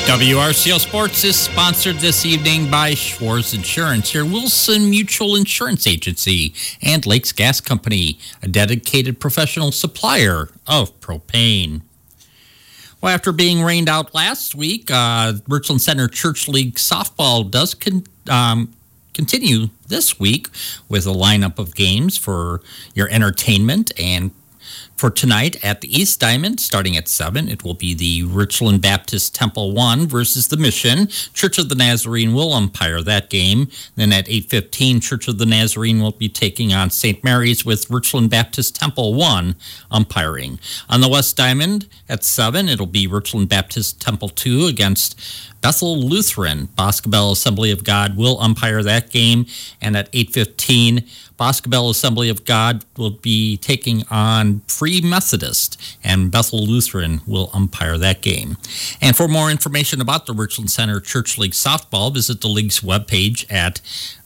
WRCO Sports is sponsored this evening by Schwartz Insurance, your Wilson Mutual Insurance Agency, and Lakes Gas Company, a dedicated professional supplier of propane. Well, after being rained out last week, Richland Center Church League softball does continue this week with a lineup of games for your entertainment. And for tonight at the East Diamond, starting at 7, it will be the Richland Baptist Temple 1 versus the Mission. Church of the Nazarene will umpire that game. Then at 8:15, Church of the Nazarene will be taking on St. Mary's with Richland Baptist Temple 1 umpiring. On the West Diamond at 7, it'll be Richland Baptist Temple 2 against Bethel Lutheran. Boscobel Assembly of God will umpire that game. And at 8:15, Boscobel Assembly of God will be taking on Free Methodist, and Bethel Lutheran will umpire that game. And for more information about the Richland Center Church League softball, visit the league's webpage at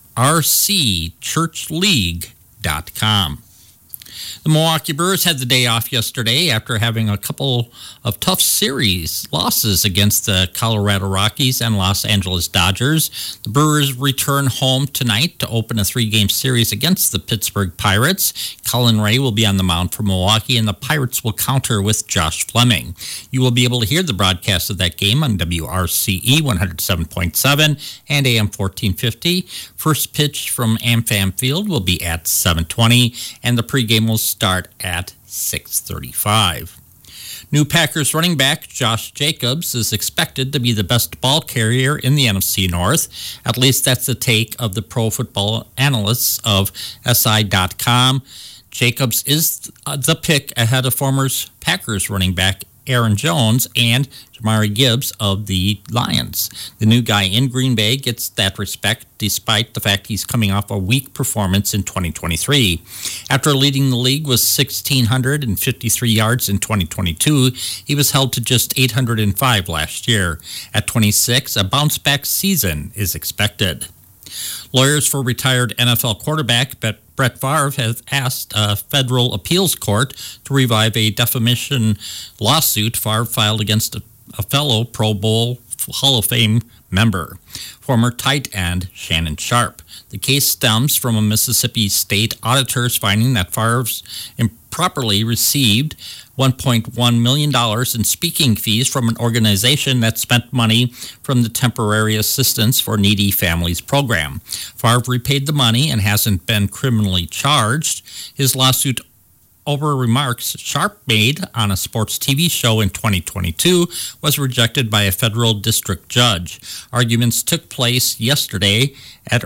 rcchurchleague.com. The Milwaukee Brewers had the day off yesterday after having a couple of tough series losses against the Colorado Rockies and Los Angeles Dodgers. The Brewers return home tonight to open a 3-game series against the Pittsburgh Pirates. Colin Ray will be on the mound for Milwaukee, and the Pirates will counter with Josh Fleming. You will be able to hear the broadcast of that game on WRCE 107.7 and AM 1450. First pitch from AmFam Field will be at 7:20, and the pregame will start at 6:35. New Packers running back Josh Jacobs is expected to be the best ball carrier in the NFC North. At least that's the take of the pro football analysts of SI.com. Jacobs is the pick ahead of former Packers running back Aaron Jones and Jamari Gibbs of the Lions. The new guy in Green Bay gets that respect despite the fact he's coming off a weak performance in 2023. After leading the league with 1,653 yards in 2022, he was held to just 805 last year. At 26, a bounce-back season is expected. Lawyers for retired NFL quarterback Brett Favre have asked a federal appeals court to revive a defamation lawsuit Favre filed against a fellow Pro Bowl Hall of Fame member, former tight end Shannon Sharpe. The case stems from a Mississippi state auditor's finding that Favre's improperly received $1.1 million in speaking fees from an organization that spent money from the Temporary Assistance for Needy Families program. Favre repaid the money and hasn't been criminally charged. His lawsuit over remarks Sharpe made on a sports TV show in 2022 was rejected by a federal district judge. Arguments took place today, at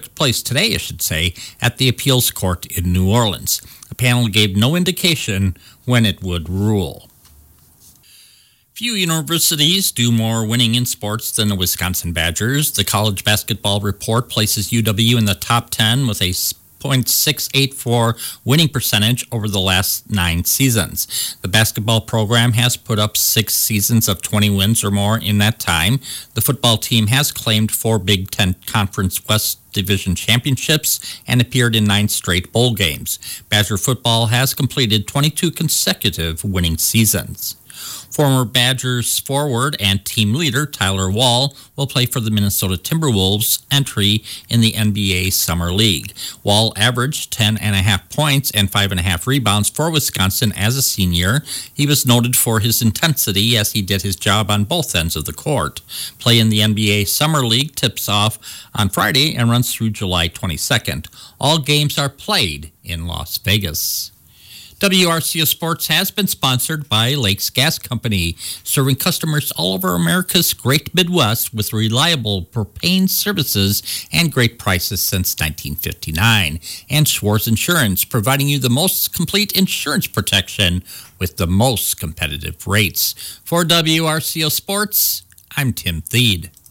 the appeals court in New Orleans. The panel gave no indication when it would rule. Few universities do more winning in sports than the Wisconsin Badgers. The College Basketball Report places UW in the top 10 with a .684 winning percentage over the last 9 seasons. The basketball program has put up 6 seasons of 20 wins or more in that time. The football team has claimed 4 Big Ten Conference West Division championships and appeared in 9 straight bowl games. Badger football has completed 22 consecutive winning seasons. Former Badgers forward and team leader Tyler Wall will play for the Minnesota Timberwolves entry in the NBA Summer League. Wall averaged 10.5 points and 5.5 rebounds for Wisconsin as a senior. He was noted for his intensity as he did his job on both ends of the court. Play in the NBA Summer League tips off on Friday and runs through July 22nd. All games are played in Las Vegas. WRCO Sports has been sponsored by Lakes Gas Company, serving customers all over America's great Midwest with reliable propane services and great prices since 1959. And Schwartz Insurance, providing you the most complete insurance protection with the most competitive rates. For WRCO Sports, I'm Tim Thied.